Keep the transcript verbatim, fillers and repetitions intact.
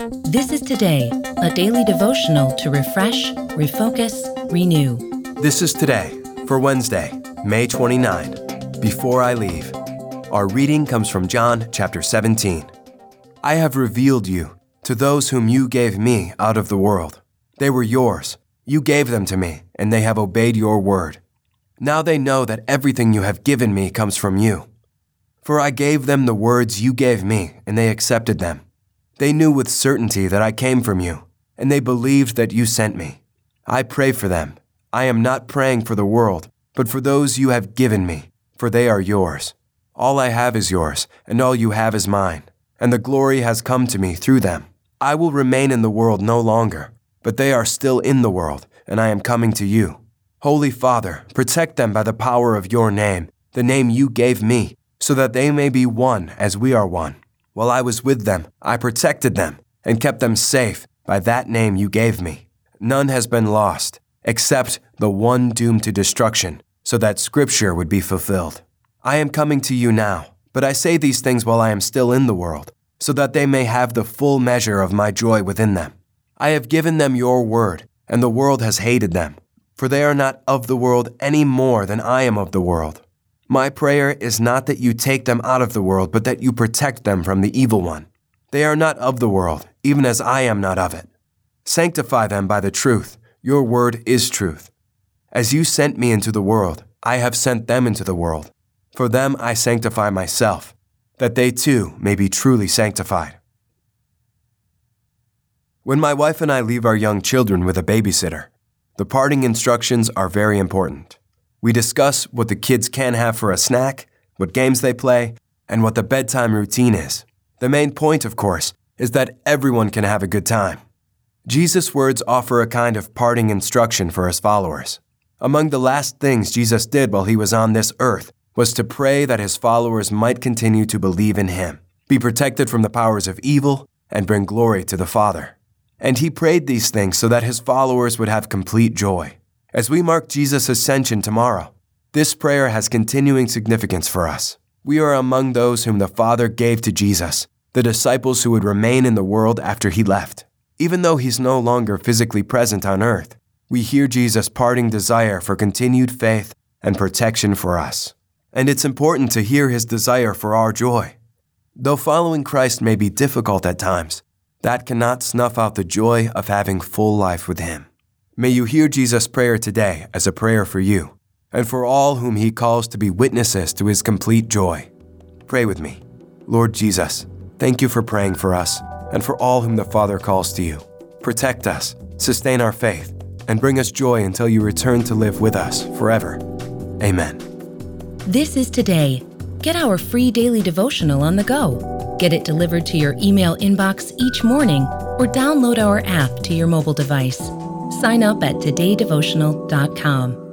This is Today, a daily devotional to refresh, refocus, renew. This is Today for Wednesday, May twenty-ninth. Before I leave, our reading comes from John chapter seventeen. I have revealed you to those whom you gave me out of the world. They were yours. You gave them to me, and they have obeyed your word. Now they know that everything you have given me comes from you. For I gave them the words you gave me, and they accepted them. They knew with certainty that I came from you, and they believed that you sent me. I pray for them. I am not praying for the world, but for those you have given me, for they are yours. All I have is yours, and all you have is mine, and the glory has come to me through them. I will remain in the world no longer, but they are still in the world, and I am coming to you. Holy Father, protect them by the power of your name, the name you gave me, so that they may be one as we are one. While I was with them, I protected them and kept them safe by that name you gave me. None has been lost, except the one doomed to destruction, so that Scripture would be fulfilled. I am coming to you now, but I say these things while I am still in the world, so that they may have the full measure of my joy within them. I have given them your word, and the world has hated them, for they are not of the world any more than I am of the world. My prayer is not that you take them out of the world, but that you protect them from the evil one. They are not of the world, even as I am not of it. Sanctify them by the truth. Your word is truth. As you sent me into the world, I have sent them into the world. For them I sanctify myself, that they too may be truly sanctified. When my wife and I leave our young children with a babysitter, the parting instructions are very important. We discuss what the kids can have for a snack, what games they play, and what the bedtime routine is. The main point, of course, is that everyone can have a good time. Jesus' words offer a kind of parting instruction for his followers. Among the last things Jesus did while he was on this earth was to pray that his followers might continue to believe in him, be protected from the powers of evil, and bring glory to the Father. And he prayed these things so that his followers would have complete joy. As we mark Jesus' ascension tomorrow, this prayer has continuing significance for us. We are among those whom the Father gave to Jesus, the disciples who would remain in the world after he left. Even though he's no longer physically present on earth, we hear Jesus' parting desire for continued faith and protection for us. And it's important to hear his desire for our joy. Though following Christ may be difficult at times, that cannot snuff out the joy of having full life with him. May you hear Jesus' prayer today as a prayer for you, and for all whom he calls to be witnesses to his complete joy. Pray with me. Lord Jesus, thank you for praying for us, and for all whom the Father calls to you. Protect us, sustain our faith, and bring us joy until you return to live with us forever. Amen. This is Today. Get our free daily devotional on the go. Get it delivered to your email inbox each morning, or download our app to your mobile device. Sign up at today devotional dot com.